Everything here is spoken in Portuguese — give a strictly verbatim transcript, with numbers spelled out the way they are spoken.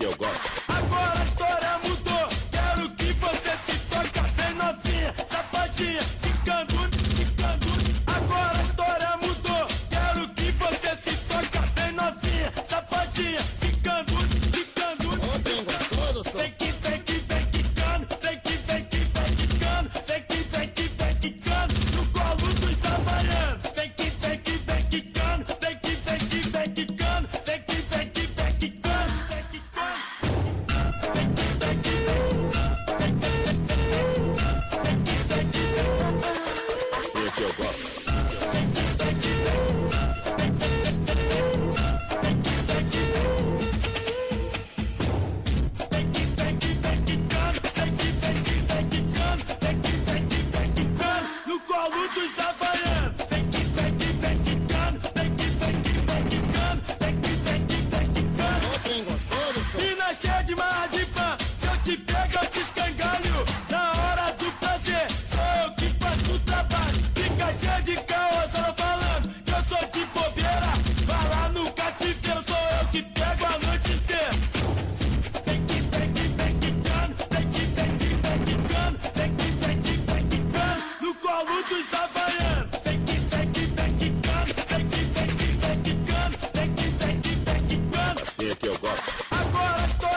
que eu gosto. Agora a história mudou, quero que você se toca bem novinha, safadinha, ficando, ficando. Agora a história mudou, quero que você se toca bem novinha, safadinha, ficando, ficando. Ô, bem gostoso, sou. Vem que vem que vem quicando, vem que vem que vem quicando, vem que vem que vem quicando, no colo dos havaianos. Vem que vem que vem quicando, vem que vem que vem quicando, vem que vem que vem quicando, vem quicando. Vem que vem que vem, vem que vem que vem, vem que vem que vem. Assim é que eu gosto. Vem que vem que vem, vem que vem que vem, vem que vem que vem. Vem que vem que vem quicando, vem que vem que vem quicando, vem que vem que vem quicando, no colo dos havaianos. Vem que vem que vem quicando, vem que vem que vem quicando, vem que vem que vem quicando. Ô, bem gostoso, sou. E na cheia de marra de pan, se eu te pego eu te escangalho. Na hora do prazer, sou eu que faço o trabalho. Fica cheia de caô, só não falando que eu sou de bobeira. Vai lá no cativeiro, sou eu que pego a noite inteira. Vem que vem que vem quicando, vem que vem que vem quicando, vem que vem que vem quicando, no colo dos havaianos. Vem que vem que vem quicando, vem que vem que vem quicando, vem que vem que vem quicando. Assim é que eu gosto. Agora estou